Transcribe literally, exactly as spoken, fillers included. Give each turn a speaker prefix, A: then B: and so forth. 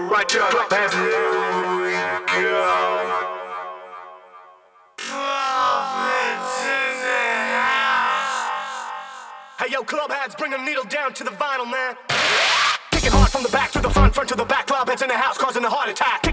A: right to the best. Hey yo, club heads, bring the needle down to the vinyl, man. Kick it hard from the back to the front, front to the back. Club heads in the house causing a heart attack.